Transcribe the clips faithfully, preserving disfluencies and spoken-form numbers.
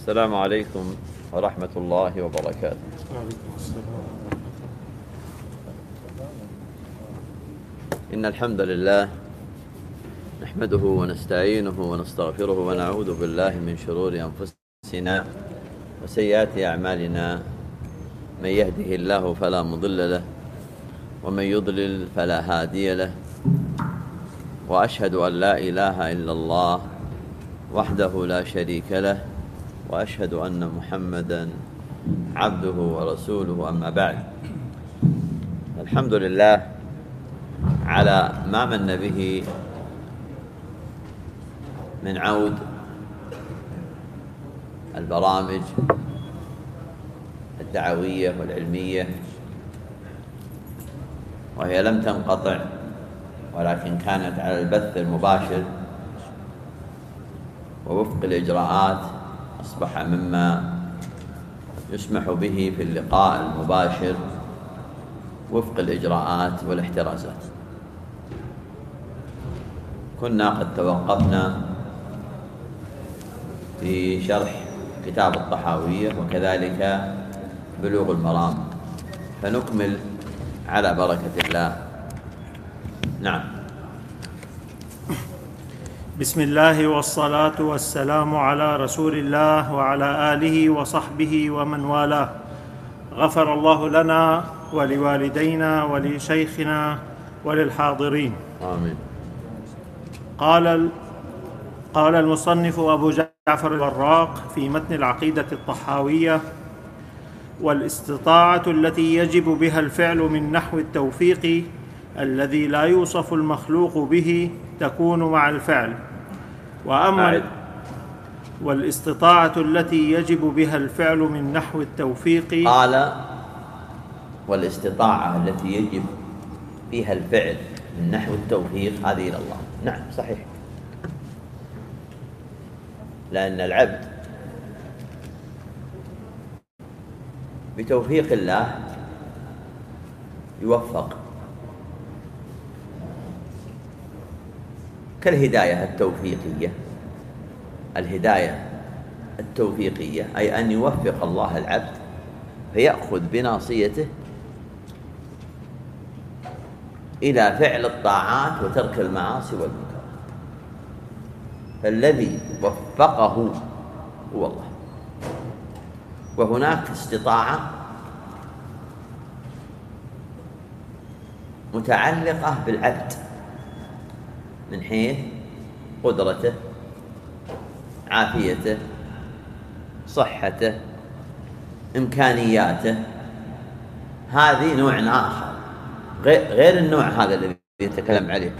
السلام عليكم ورحمة الله وبركاته. وعليكم السلام. إن الحمد لله نحمده ونستعينه ونستغفره ونعوذ بالله من شرور أنفسنا وسيئات أعمالنا، من يهده الله فلا مضل له ومن يضلل فلا هادي له، وأشهد أن لا إله إلا الله وحده لا شريك له، وأشهد أن محمدا عبده ورسوله. أما بعد، الحمد لله على ما من به من عود البرامج الدعوية والعلمية، وهي لم تنقطع ولكن كانت على البث المباشر ووفق الإجراءات. أصبح مما يسمح به في اللقاء المباشر وفق الإجراءات والاحترازات. كنا قد توقفنا في شرح كتاب الطحاوية وكذلك بلوغ المرام، فنكمل على بركة الله. نعم. بسم الله والصلاة والسلام على رسول الله وعلى آله وصحبه ومن والاه. غفر الله لنا ولوالدينا ولشيخنا وللحاضرين. آمين. قال قال المصنف أبو جعفر الوراق في متن العقيدة الطحاوية: والاستطاعة التي يجب بها الفعل من نحو التوفيق الذي لا يوصف المخلوق به تكون مع الفعل. وأما والاستطاعة التي يجب بها الفعل من نحو التوفيق، قال والاستطاعة التي يجب بها الفعل من نحو التوفيق هذه إلى الله. نعم صحيح، لأن العبد بتوفيق الله يوفق، كالهداية التوفيقية. الهداية التوفيقية أي أن يوفق الله العبد فيأخذ بناصيته إلى فعل الطاعات وترك المعاصي والمنكرات، فالذي وفقه هو الله. وهناك استطاعة متعلقة بالعبد من حيث قدرته، عافيته، صحته، إمكانياته. هذه نوع آخر غير النوع هذا الذي يتكلم عليه.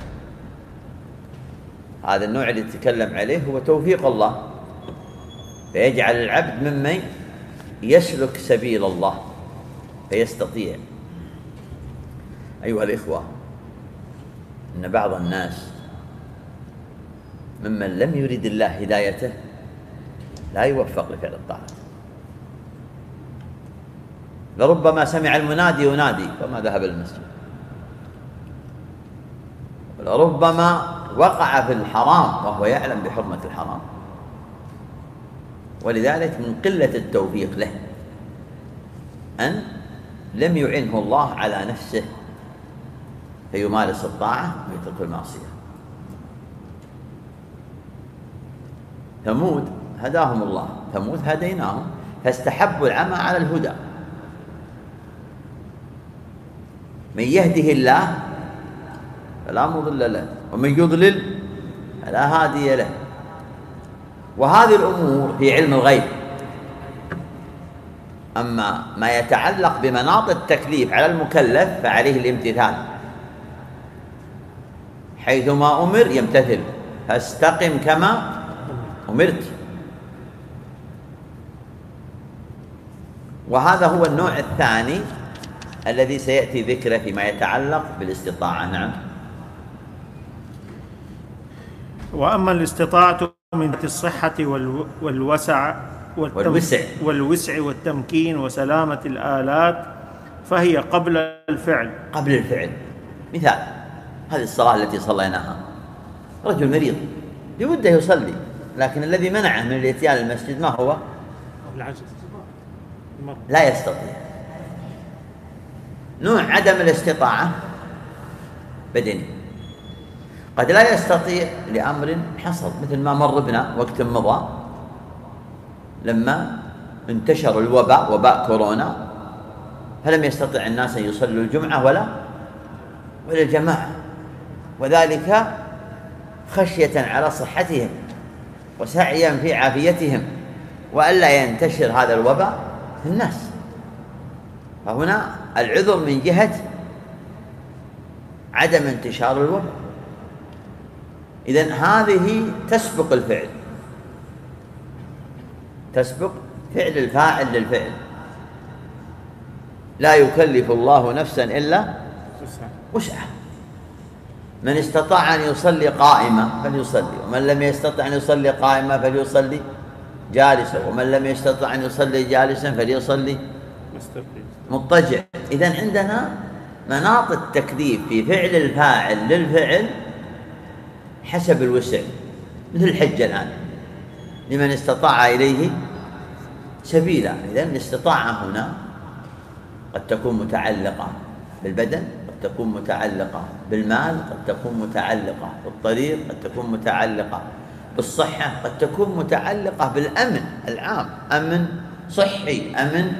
هذا النوع اللي يتكلم عليه هو توفيق الله، فيجعل العبد ممن يسلك سبيل الله فيستطيع. أيها الإخوة، إن بعض الناس ممن لم يرد الله هدايته لا يوفق لفعل الطاعات. لربما سمع المنادي ينادي وما ذهب للمسجد، ولربما وقع في الحرام وهو يعلم بحرمة الحرام، ولذلك من قلة التوفيق له أن لم يعنه الله على نفسه فيمارس الطاعة ويترك المعصية. ثمود هداهم الله، ثمود هديناهم فاستحبوا العمى على الهدى. من يهده الله فلا مضل له ومن يضلل فلا هادي له. وهذه الأمور في علم الغيب. أما ما يتعلق بمناط التكليف على المكلف فعليه الامتثال، حيثما أمر يمتثل، فاستقم كما أمرت. وهذا هو النوع الثاني الذي سيأتي ذكره فيما يتعلق بالاستطاعة. نعم. وأما الاستطاعة من الصحة والوسع والوسع والوسع والتمكين وسلامة الآلات فهي قبل الفعل. قبل الفعل. مثال هذه الصلاة التي صليناها، رجل مريض بوده يصلي، لكن الذي منعه من الاتيان للمسجد ما هو؟ العجز لا يستطيع. نوع عدم الاستطاعة بدني، قد لا يستطيع لأمر حصل، مثل ما مر بنا وقت مضى لما انتشر الوباء، وباء كورونا، فلم يستطع الناس أن يصلوا الجمعة ولا ولا الجماعة، وذلك خشية على صحتهم وسعيا في عافيتهم وألا ينتشر هذا الوباء في الناس. فهنا العذر من جهة عدم انتشار الوباء. إذن هذه تسبق الفعل، تسبق فعل الفاعل للفعل. لا يكلف الله نفسا إلا وسعها. من استطاع أن يصلي قائما فليصلي، ومن لم يستطع أن يصلي قائما فليصلي جالسا، ومن لم يستطع أن يصلي جالسا فليصلي مضطجع. إذن عندنا مناط التكليف في فعل الفاعل للفعل حسب الوسع، مثل الحج الآن لمن استطاع إليه سبيلا. إذن الاستطاعة هنا قد تكون متعلقة بالبدن، قد تكون متعلقة بالمال، قد تكون متعلقة بالطريق، قد تكون متعلقة بالصحة، قد تكون متعلقة بالأمن العام، أمن صحي، أمن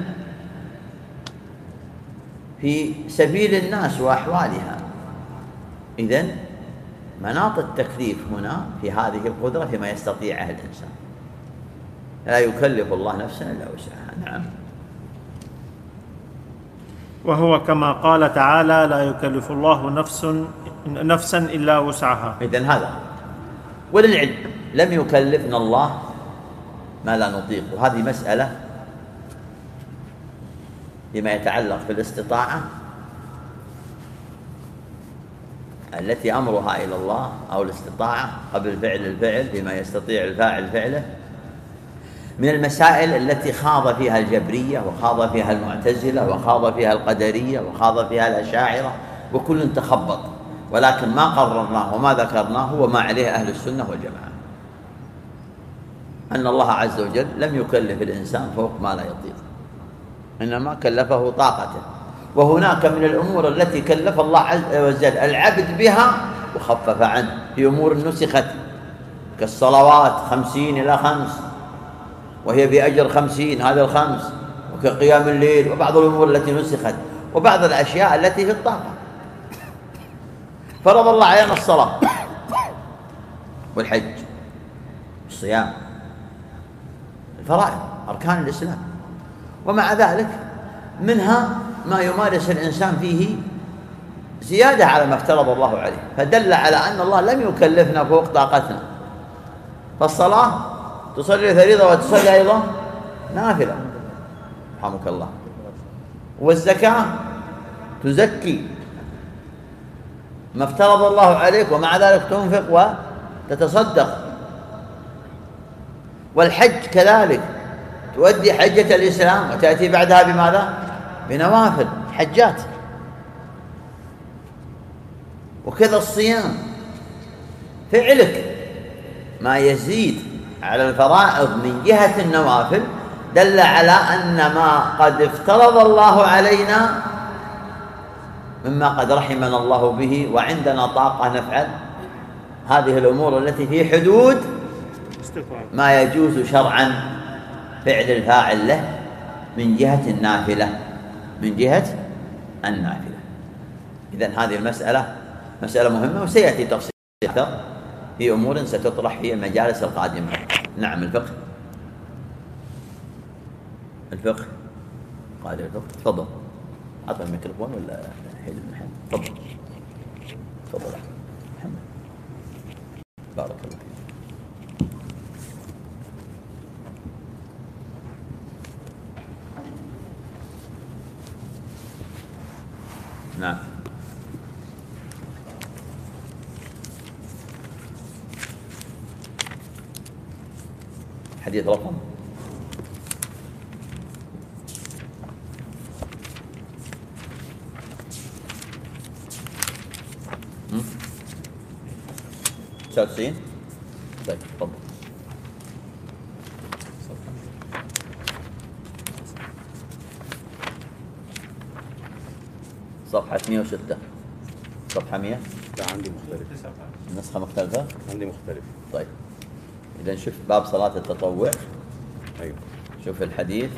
في سبيل الناس وأحوالها. إذن مناط التكليف هنا في هذه القدرة فيما يستطيعه الإنسان. لا يكلف الله نفسا إلا وسعها. نعم. وهو كما قال تعالى: لا يكلف الله نفس نفسا إلا وسعها. إذن هذا. وللعلم لم يكلفنا الله ما لا نطيق، وهذه مسألة فيما يتعلق بالاستطاعة التي أمرها إلى الله، أو الاستطاعة قبل فعل الفعل فيما يستطيع الفاعل فعله، من المسائل التي خاض فيها الجبرية، وخاض فيها المعتزلة، وخاض فيها القدرية، وخاض فيها الأشاعرة، وكل تخبط. ولكن ما قررناه وما ذكرناه هو ما عليه أهل السنة والجماعة، أن الله عز وجل لم يكلف الإنسان فوق ما لا يطيق، إنما كلفه طاقته. وهناك من الأمور التي كلف الله عز وجل العبد بها وخفف عنه، في أمور نسخت كالصلوات خمسين إلى خمس وهي بأجر خمسين، هذا الخمس، وكقيام الليل، وبعض الأمور التي نسخت، وبعض الأشياء التي في الطاقة. فرض الله علينا الصلاة والحج والصيام، الفرائض أركان الإسلام، ومع ذلك منها ما يمارس الإنسان فيه زيادة على ما افترض الله عليه، فدل على أن الله لم يكلفنا فوق طاقتنا. فالصلاة تصلي فريضة وتصلي أيضا نافلة، رحمك الله. والزكاة تزكي ما افترض الله عليك، ومع ذلك تنفق وتتصدق. والحج كذلك، تؤدي حجة الإسلام وتأتي بعدها بماذا؟ بنوافل حجات. وكذا الصيام، فعلك ما يزيد على الفرائض من جهة النوافل دل على أن ما قد افترض الله علينا مما قد رحمنا الله به، وعندنا طاقة نفعل هذه الأمور التي في حدود ما يجوز شرعا فعل الفاعل له من جهة النافلة، من جهة النافلة. إذن هذه المسألة مسألة مهمة، وسيأتي تفصيل أكثر في أمور ستطرح في المجالس القادمة. نعم. الفقه الفقه قال الفقه. تفضل. أعطى الميكروفون ولا حيد المحل؟ تفضل تفضل محمد، بارك الله فيك. نعم. حديث رقم تسعة وتسعين. طيب تفضل. صفحة مئة وستة. صفحة مئة. لا عندي مختلف. النسخة مختلفة؟ عندي مختلف. طيب إذا شوف باب صلاة التطوع. أيوه. شوف الحديث.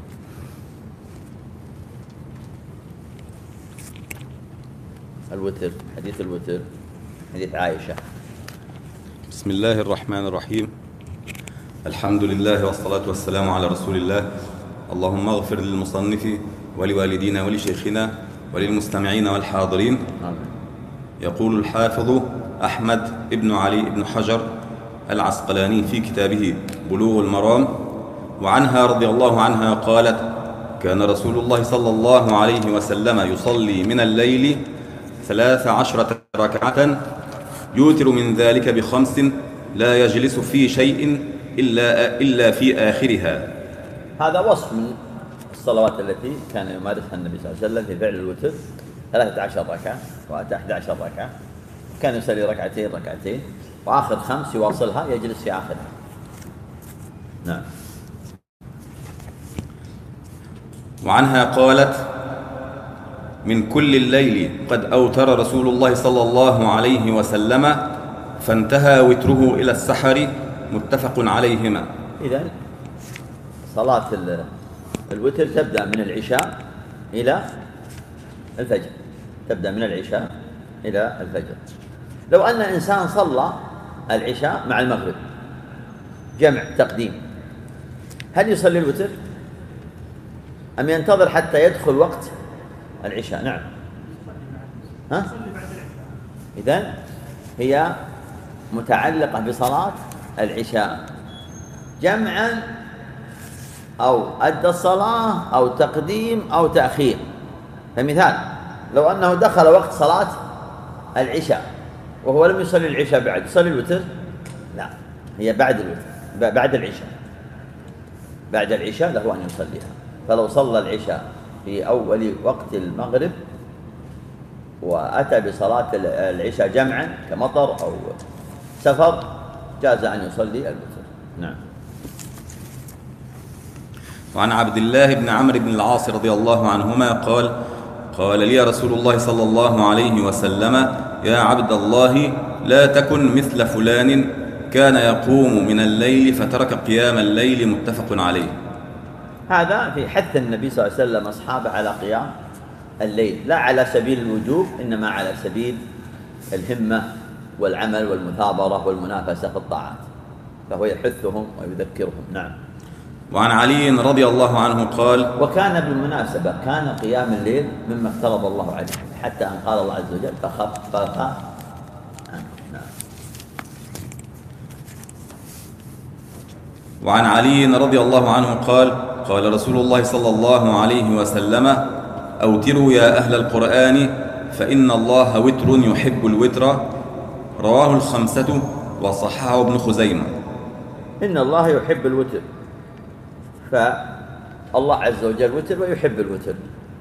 الوتر، حديث الوتر، حديث عائشة. بسم الله الرحمن الرحيم. الحمد لله والصلاة والسلام على رسول الله. اللهم اغفر للمصنف ولوالدينا ولشيخنا وللمستمعين والحاضرين. آمين. يقول الحافظ أحمد بن علي بن حجر العسقلاني في كتابه بلوغ المرام: وعنها رضي الله عنها قالت: كان رسول الله صلى الله عليه وسلم يصلي من الليل ثلاث عشرة ركعة يوتر من ذلك بخمس لا يجلس في شيء إلا, إلا في آخرها. هذا وصف من الصلوات التي كان يمارسها النبي صلى الله عليه وسلم في فعل الوتر، ثلاثة عشر ركعة وأتى أحد عشر ركعة، كان يصلي ركعتين ركعتين وآخر خمس يواصلها يجلس في آخرها. نعم. وعنها قالت: من كل الليل قد أوتر رسول الله صلى الله عليه وسلم فانتهى وتره إلى السحر، متفق عليهما. إذن صلاة الوتر تبدأ من العشاء إلى الفجر، تبدأ من العشاء إلى الفجر. لو أن إنسان صلى العشاء مع المغرب جمع تقديم، هل يصلي الوتر أم ينتظر حتى يدخل وقت العشاء؟ نعم. ها؟ إذن هي متعلقة بصلاة العشاء جمعا أو أدى الصلاة أو تقديم أو تأخير. فمثال لو أنه دخل وقت صلاة العشاء وهو لم يصلي العشاء بعد، يصلي الوتر؟ لا، هي بعد الوتر، بعد العشاء، بعد العشاء له أن يصليها. فلو صلى العشاء في أول وقت المغرب وأتى بصلاة العشاء جمعا كمطر أو سفر جاز أن يصلي الوتر. نعم. وعن عبد الله بن عمرو بن العاص رضي الله عنهما قال: قال لي رسول الله صلى الله عليه وسلم: يا عبد الله، لا تكن مثل فلان كان يقوم من الليل فترك قيام الليل، متفق عليه. هذا في حث النبي صلى الله عليه وسلم أصحابه على قيام الليل، لا على سبيل الوجوب، إنما على سبيل الهمة والعمل والمثابرة والمنافسة في الطاعات، فهو يحثهم ويذكرهم. نعم. وعن علي رضي الله عنه قال: وكان بالمناسبة كان قيام الليل مما افترض الله عليه، حتى أن قال الله عز وجل: فخفف عنه. نعم. وعن علي رضي الله عنه قال: قال رسول الله صلى الله عليه وسلم: أوتروا يا أهل القرآن فإن الله وتر يحب الوتر، رواه الخمسة وصححه ابن خزيمة. إن الله يحب الوتر، فالله عز وجل وتر ويحب الوتر،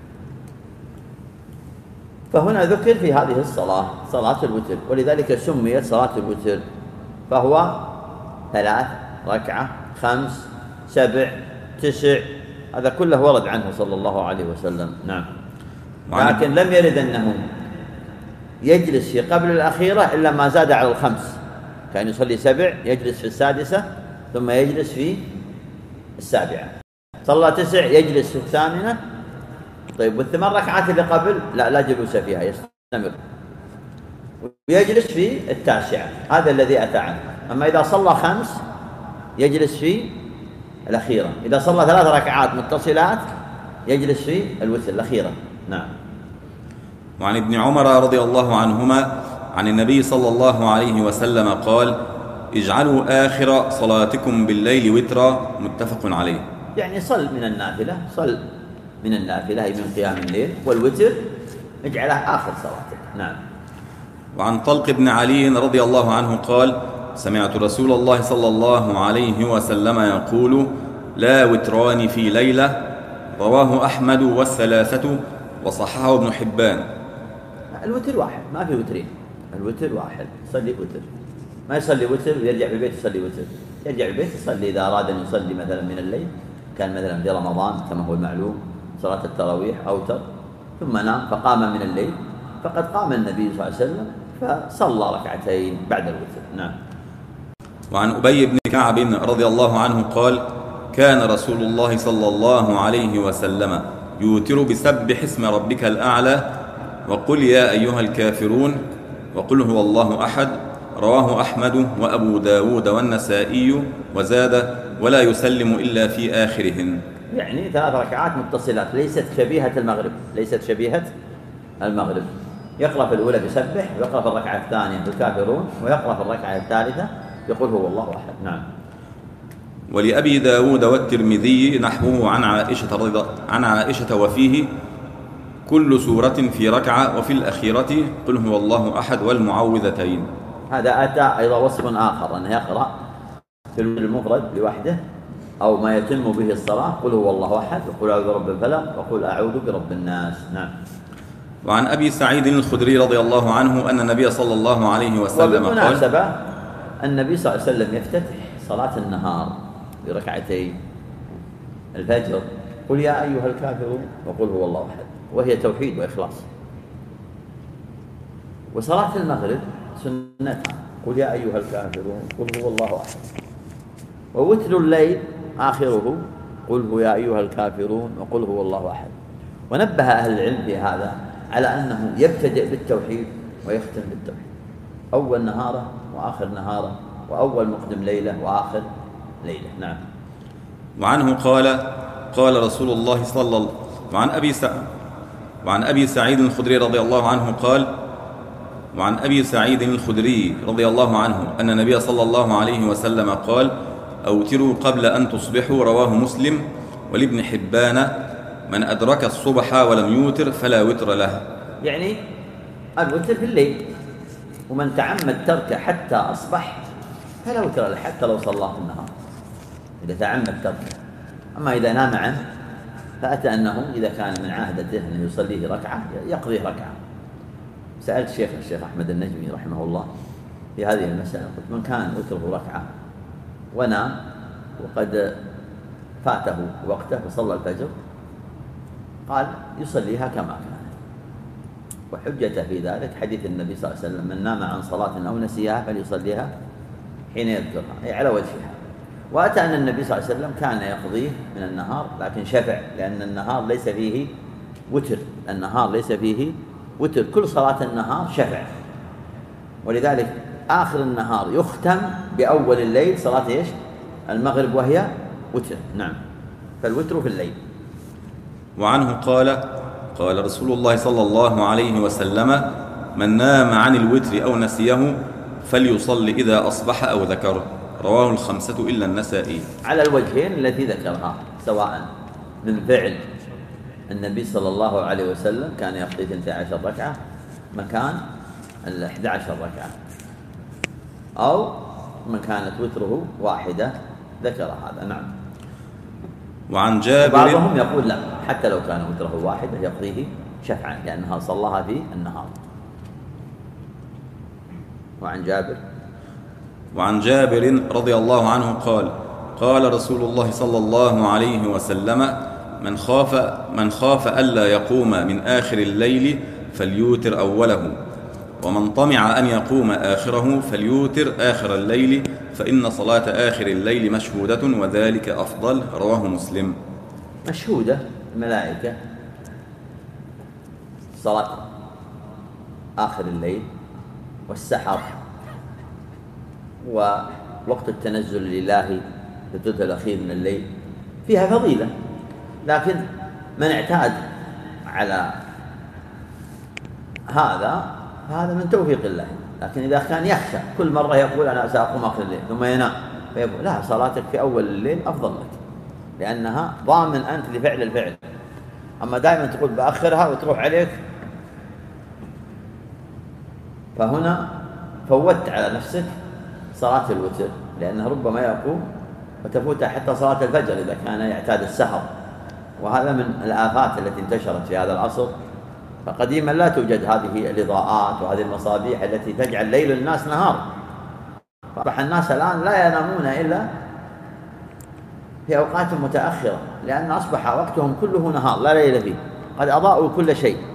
فهنا ذكر في هذه الصلاة صلاة الوتر، ولذلك سميت صلاة الوتر، فهو ثلاث ركعة، خمس، سبع، تسع، هذا كله ورد عنه صلى الله عليه وسلم. نعم. لكن لم يرد أنه يجلس في قبل الأخيرة إلا ما زاد على الخمس، كان يصلي سبع يجلس في السادسة ثم يجلس في السابعة، صلى تسع يجلس في الثامنة. طيب والثمان ركعات اللي قبل لا لا جلوس فيها، يستمر ويجلس في التاسعة، هذا الذي أتى عنه. أما إذا صلى خمس يجلس في الأخيرة، إذا صلى ثلاث ركعات متصلات يجلس في الوتر الأخيرة. نعم. وعن ابن عمر رضي الله عنهما عن النبي صلى الله عليه وسلم قال: اجعلوا آخر صلاتكم بالليل وترا، متفق عليه. يعني صل من النافلة، صل من النافلة أي من قيام الليل، والوتر اجعلها آخر صلاتك. نعم. وعن طلق بن علي رضي الله عنه قال: سمعت رسول الله صلى الله عليه وسلم يقول: لا وتران في ليلة، رواه أحمد والثلاثة وصححه ابن حبان. الوتر واحد، ما في وترين، الوتر واحد، يصلي وتر، ما يصلي وتر ويرجع في البيت يصلي وتر، يرجع في البيت يصلي إذا أراد أن يصلي مثلا من الليل، كان مثلا في رمضان كما هو المعلوم صلاة التراويح أوتر، ثم نام فقام من الليل فقد قام النبي صلى الله عليه وسلم فصلى ركعتين بعد الوتر. نعم. وعن أبي بن كعب رضي الله عنه قال: كان رسول الله صلى الله عليه وسلم يوتر بسبح اسم ربك الأعلى وقل يا أيها الكافرون وقل هو الله أحد. رواه أحمد وأبو داود والنسائي وزاد: ولا يسلم إلا في آخرهن. يعني ثلاث ركعات متصلات ليست شبيهة المغرب، ليست شبيهة المغرب. يقرأ في الأولى بسبح، ويقرأ في الركعة الثانية بالكافرون، ويقرأ في الركعة الثالثة يقول هو الله أحد. نعم. ولأبي داود والترمذي نحوه عن عائشة رضي عن عائشة وفيه: كل سورة في ركعة، وفي الأخيرة قل هو الله أحد والمعوذتين. هذا أتى أيضا وصف آخر أنه يقرأ في المفرد لوحده أو ما يتم به الصلاة قل هو الله أحد وقل أعوذ برب الفلق وقل أعوذ برب الناس. نعم. وعن أبي سعيد الخدري رضي الله عنه أن النبي صلى الله عليه وسلم قال: وبالمناسبة النبي صلى الله عليه وسلم يفتتح صلاة النهار بركعتي الفجر قل يا أيها الكافرون وقل هو الله أحد، وهي توحيد وإخلاص. وصلاة المغرب سنتها قل يا أيها الكافرون قل هو الله أحد. ووتر الليل آخره قل هو يا أيها الكافرون وقل هو الله أحد. ونبه أهل العلم بهذا على أنه يبتدئ بالتوحيد ويختم بالتوحيد، أول نهاره وآخر نهاره، وأول مقدم ليلة وآخر ليلة. نعم. وعنه قال: قال رسول الله صلى الله وعن أبي سع... وعن أبي سعيد الخدري رضي الله عنه قال: وعن أبي سعيد الخدري رضي الله عنه أن النبي صلى الله عليه وسلم قال: أوتروا قبل أن تصبحوا. رواه مسلم. ولابن حبان: من أدرك الصبح ولم يوتر فلا وتر له. يعني الوتر في الليل، ومن تعمد تركه حتى أصبح فلا وتر له حتى لو صلاه في النهار إذا تعمد تركه. أما إذا نام عنه فأتى أنه إذا كان من عادته أنه يصليه ركعة يقضيه ركعة. سألت الشيخ الشيخ أحمد النجمي رحمه الله في هذه المسألة، قلت من كان وتره ركعة ونام وقد فاته وقته وصلى الفجر، قال يصليها كما كان. وحجته في ذلك حديث النبي صلى الله عليه وسلم: من نام عن صلاة أو نسيها فليصليها حين يذكرها، أي على وجهها. وأتى أن النبي صلى الله عليه وسلم كان يقضيه من النهار لكن شفع، لأن النهار ليس فيه وتر، النهار ليس فيه وتر، كل صلاة النهار شفع، ولذلك آخر النهار يختم بأول الليل صلاة إيش؟ المغرب، وهي وتر. نعم. فالوتر في الليل. وعنه قال: قال رسول الله صلى الله عليه وسلم: من نام عن الوتر أو نسيه فليصلي إذا أصبح أو ذكره. رواه الخمسة إلا النسائي. على الوجهين التي ذكرها، سواء من فعل النبي صلى الله عليه وسلم كان يقضي اثنتي عشر ركعة مكان الأحد عشر ركعة، أو من كانت وتره واحدة ذكر هذا. نعم. وعن جابر بعضهم يقول لا، حتى لو كان وتره واحدة يقضيه شفعا لأنها صلاها في النهار. وعن جابر وعن جابر رضي الله عنه قال: قال رسول الله صلى الله عليه وسلم: من خاف من خاف ألا يقوم من آخر الليل فليوتر أوله، ومن طمع أن يقوم آخره فليوتر آخر الليل، فإن صلاة آخر الليل مشهودة وذلك أفضل. رواه مسلم. مشهودة الملائكة صلاة آخر الليل والسحر ووقت التنزل لله في الثلث الأخير من الليل فيها فضيلة، لكن من اعتاد على هذا فهذا من توفيق الله. لكن إذا كان يخشى كل مرة يقول أنا سأقوم آخر الليل ثم ينام فيقول لا، صلاتك في أول الليل أفضل لك لأنها ضامن أنت لفعل الفعل. أما دائما تقول بأخرها وتروح عليك، فهنا فوت على نفسك صلاة الوتر، لأنه ربما يقوم وتفوت حتى صلاة الفجر إذا كان يعتاد السهر، وهذا من الآفات التي انتشرت في هذا العصر. فقديما لا توجد هذه الإضاءات وهذه المصابيح التي تجعل ليل الناس نهار، فأصبح الناس الآن لا ينامون إلا في أوقات متأخرة، لأن أصبح وقتهم كله نهار لا ليل فيه، قد أضاءوا كل شيء.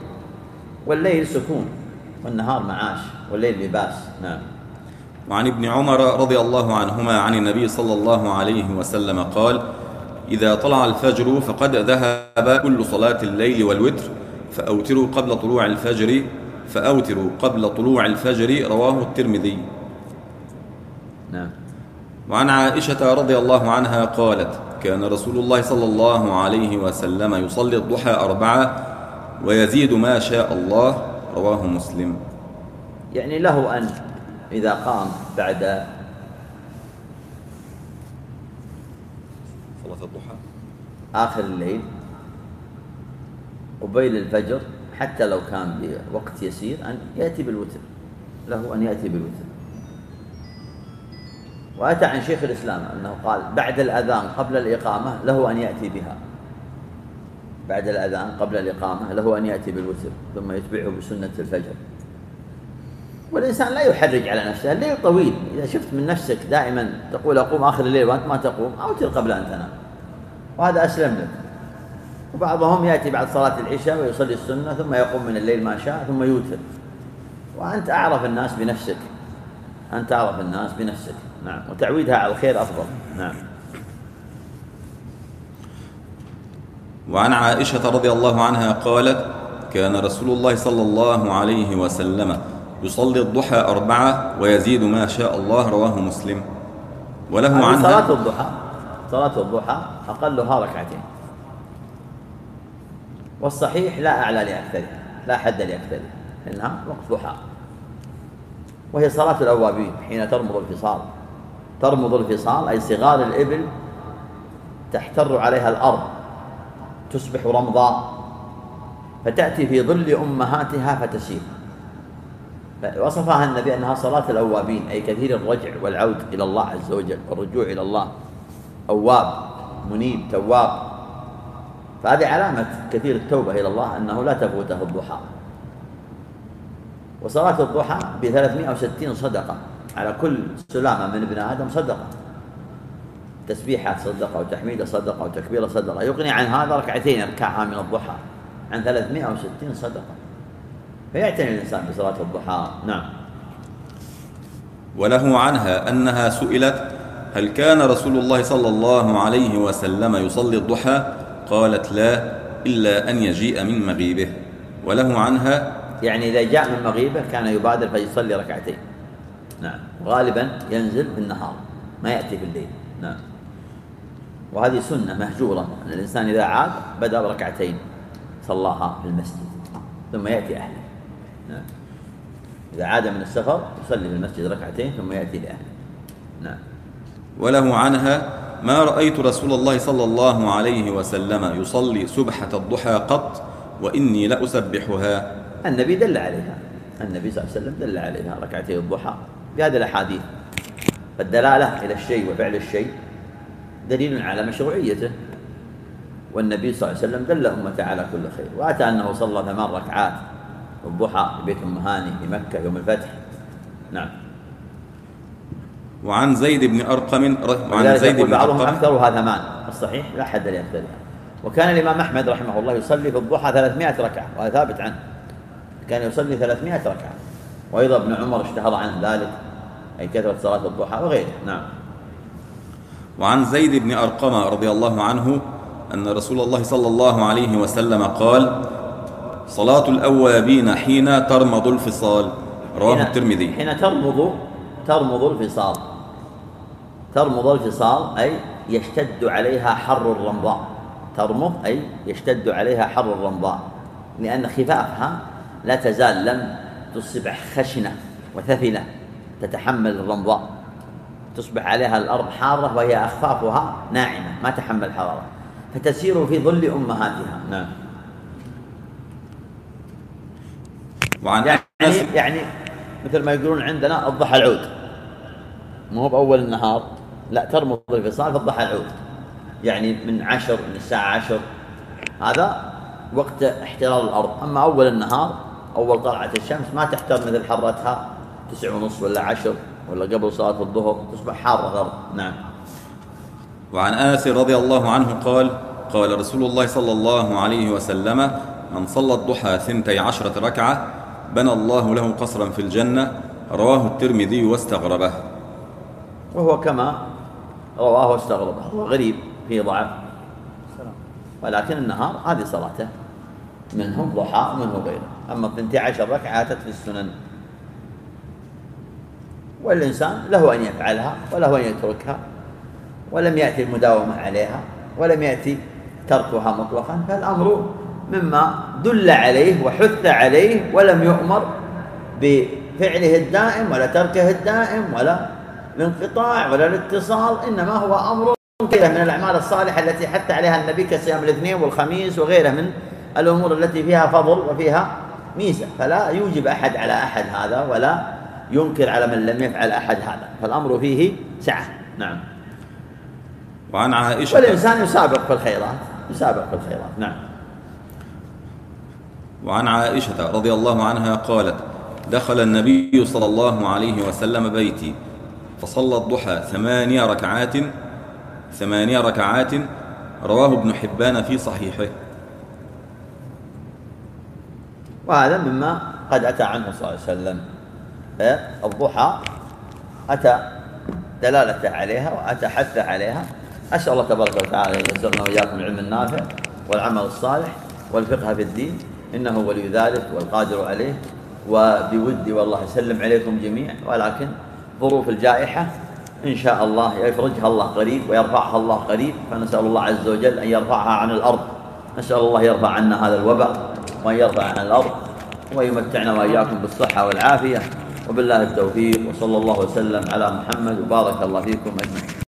والليل سكون والنهار معاش والليل لباس. نعم. وعن ابن عمر رضي الله عنهما عن النبي صلى الله عليه وسلم قال: إذا طلع الفجر فقد ذهب كل صلاة الليل والوتر فأوتروا قبل طلوع الفجر فأوتروا قبل طلوع الفجر. رواه الترمذي. نعم. وعن عائشة رضي الله عنها قالت: كان رسول الله صلى الله عليه وسلم يصلي الضحى أربعة ويزيد ما شاء الله. رواه مسلم. يعني له أن إذا قام بعد صلاة الضحى آخر الليل قبيل الفجر حتى لو كان بوقت يسير أن يأتي بالوتر، له أن يأتي بالوتر. وأتى عن شيخ الإسلام أنه قال بعد الأذان قبل الإقامة له أن يأتي بها، بعد الأذان قبل الإقامة له أن يأتي بالوتر ثم يتبعه بسنة الفجر. والإنسان لا يحرج على نفسه، الليل طويل، إذا شفت من نفسك دائما تقول أقوم آخر الليل وأنت ما تقوم أوتر قبل أن تنام، وهذا أسلم لك. وبعضهم يأتي بعد صلاة العشاء ويصلي السنة ثم يقوم من الليل ما شاء ثم يوتر، وأنت أعرف الناس بنفسك، أنت أعرف الناس بنفسك. نعم. وتعويدها على الخير أفضل. نعم. وعن عائشة رضي الله عنها قالت: كان رسول الله صلى الله عليه وسلم يصلي الضحى أربعة ويزيد ما شاء الله. رواه مسلم. وله عنها صلاة الضحى صلاة الضحى أقلها ركعتين، والصحيح لا أعلى لأكثرها، لا حد لأكثرها، إنها وقت ضحى، وهي صلاة الأوابين حين ترمض الفصال. ترمض الفصال أي صغار الإبل تحتر عليها الأرض تصبح رمضاء فتأتي في ظل أمهاتها فتسير. وصفها النبي أنها صلاة الأوابين أي كثير الرجع والعود إلى الله عز وجل والرجوع إلى الله، أواب منيب تواب. فهذه علامة كثير التوبة إلى الله أنه لا تفوته الضحى. وصلاة الضحى بثلاثمائة وستين صدقة على كل سلامة من ابن آدم صدقة، تسبيحات صدقة وتحميد صدقة وتكبير صدقة، يغني عن هذا ركعتين يركعها من الضحى عن ثلاثمائة وستين صدقة، فيعتني الإنسان بصلاة الضحى. نعم. وله عنها أنها سئلت: هل كان رسول الله صلى الله عليه وسلم يصلي الضحى؟ قالت: لا، إلا أن يجيء من مغيبه. وله عنها يعني إذا جاء من مغيبه كان يبادر فيصلي ركعتين. نعم. غالبا ينزل في النهار ما يأتي في الليل. نعم. وهذه سنة مهجورة أن الإنسان إذا عاد بدأ بركعتين صلاها في المسجد ثم يأتي أهله. نعم. إذا عاد من السفر يصلي في المسجد ركعتين ثم يأتي لأهله. نعم. وله عنها: ما رأيت رسول الله صلى الله عليه وسلم يصلي سبحة الضحى قط وإني لأسبحها. النبي دل عليها، النبي صلى الله عليه وسلم دل عليها ركعتي الضحى بهذه الأحاديث. فالدلالة إلى الشيء وفعل الشيء دليل على مشروعيته، والنبي صلى الله عليه وسلم دل أمته على كل خير. وأتى أنه صلى ثمان ركعات الضحى في بيت أم هاني في مكة يوم الفتح. نعم. وعن زيد بن أرقم وعن زيد بن بعضهم أكثرها ثمان، الصحيح لا حد لأكثرها. وكان الإمام أحمد رحمه الله يصلي في الضحى ثلاثمائة ركعة، وهذا ثابت عنه، كان يصلي ثلاثمائة ركعة. وأيضا ابن عمر اشتهر عن ذلك أي كثرة صلاة الضحى وغيره. نعم. وعن زيد بن أرقم رضي الله عنه أن رسول الله صلى الله عليه وسلم قال: صلاة الأوابين حين ترمض الفصال. رواه الترمذي. حين ترمض ترمض الفصال، ترمض الفصال أي يشتد عليها حر الرمضاء. ترمض أي يشتد عليها حر الرمضاء، لأن خفافها لا تزال لم تصبح خشنة وثفلة تتحمل الرمضاء، تصبح عليها الأرض حارة وهي أخفافها ناعمة ما تحمل حرارة، فتسير في ظل أمهاتها. نعم. وعن يعني, يعني مثل ما يقولون عندنا الضحى العود، مو هو بأول النهار، لا، ترمض الفصال في الضحى العود، يعني من عشر من الساعة عشر هذا وقت احترار الأرض. أما أول النهار أول طلعة الشمس ما تحتر مثل حرتها تسع ونصف ولا عشر ولا قبل صلاة الظهر، تصبح حارة الأرض. نعم. وعن أنس رضي الله عنه قال: قال رسول الله صلى الله عليه وسلم: من صلى الضحى ثنتي عشرة ركعة بنى الله له قصرا في الجنة. رواه الترمذي واستغربه. وهو كما رواه واستغربه، هو غريب فيه ضعف، ولكن النهار هذه صلاته، منهم ضحى ومنه غيره. أما اثنتي عشر ركعة أتت في السنن، والإنسان له أن يفعلها وله أن يتركها، ولم يأتي المداومة عليها ولم يأتي تركها مطلقا، فالأمر مما دل عليه وحث عليه، ولم يؤمر بفعله الدائم ولا تركه الدائم ولا الانقطاع ولا الاتصال، إنما هو أمر غيره من الأعمال الصالحة التي حث عليها النبي كصيام الاثنين والخميس وغيره من الأمور التي فيها فضل وفيها ميزة. فلا يوجب أحد على أحد هذا ولا ينكر على من لم يفعل أحد هذا، فالأمر فيه سعة. نعم. وعن عائشة، والإنسان يسابق في الخيرات، يسابق في الخيرات. نعم. وعن عائشة رضي الله عنها قالت: دخل النبي صلى الله عليه وسلم بيتي فصلى الضحى ثمانية ركعات ثمانية ركعات. رواه ابن حبان في صحيحه. وهذا مما قد أتى عنه صلى الله عليه وسلم. الضحى أتى دلالته عليها وأتى حثه عليها. أسأل الله تبارك وتعالى أن يرزقنا وإياكم العلم النافع والعمل الصالح والفقه في الدين، إنه ولي ذلك والقادر عليه. وبودي والله يسلم عليكم جميعا، ولكن ظروف الجائحة إن شاء الله يفرجها الله قريب ويرفعها الله قريب، فنسأل الله عز وجل أن يرفعها عن الأرض. نسأل الله يرفع عنا هذا الوباء وأن يرفع عن الأرض ويمتعنا وإياكم بالصحة والعافية، وبالله التوفيق، وصلى الله وسلم على محمد وبارك الله فيكم أجمعين.